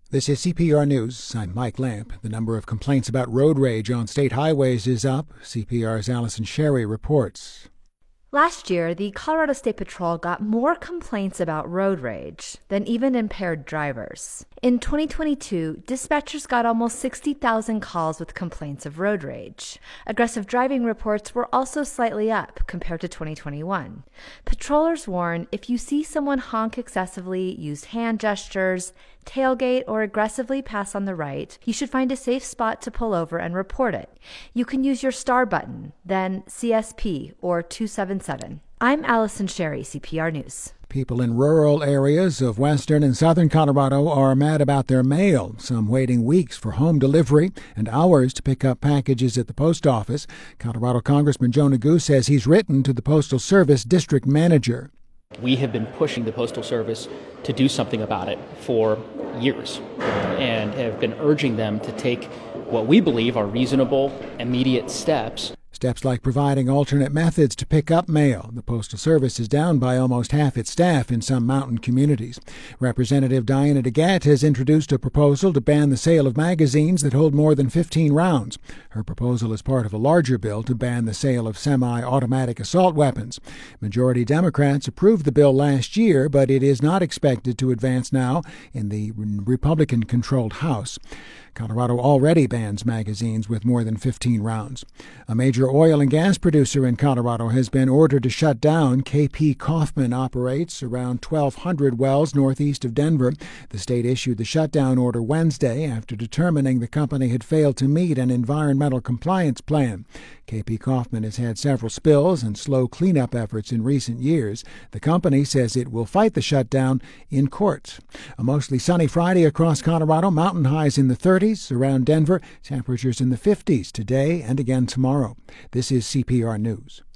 This is CPR News. I'm Mike Lamp. The number of complaints about road rage on state highways is up. CPR's Allison Sherry reports. Last year, the Colorado State Patrol got more complaints about road rage than even impaired drivers. In 2022, dispatchers got almost 60,000 calls with complaints of road rage. Aggressive driving reports were also slightly up compared to 2021. Patrollers warn if you see someone honk excessively, use hand gestures, tailgate, or aggressively pass on the right, you should find a safe spot to pull over and report it. You can use your star button, then CSP or 277. I'm Allison Sherry, CPR News. People in rural areas of western and southern Colorado are mad about their mail, some waiting weeks for home delivery and hours to pick up packages at the post office. Colorado Congressman Joe Neguse says he's written to the Postal Service district manager. We have been pushing the Postal Service to do something about it for years and have been urging them to take what we believe are reasonable, immediate steps. Steps like providing alternate methods to pick up mail. The Postal Service is down by almost half its staff in some mountain communities. Representative Diana DeGette has introduced a proposal to ban the sale of magazines that hold more than 15 rounds. Her proposal is part of a larger bill to ban the sale of semi-automatic assault weapons. Majority Democrats approved the bill last year, but it is not expected to advance now in the Republican-controlled House. Colorado already bans magazines with more than 15 rounds. A major oil and gas producer in Colorado has been ordered to shut down. KP Kaufman operates around 1,200 wells northeast of Denver. The state issued the shutdown order Wednesday after determining the company had failed to meet an environmental compliance plan. KP Kaufman has had several spills and slow cleanup efforts in recent years. The company says it will fight the shutdown in court. A mostly sunny Friday across Colorado, mountain highs in the 30s. Around Denver, temperatures in the 50s today and again tomorrow. This is CPR News.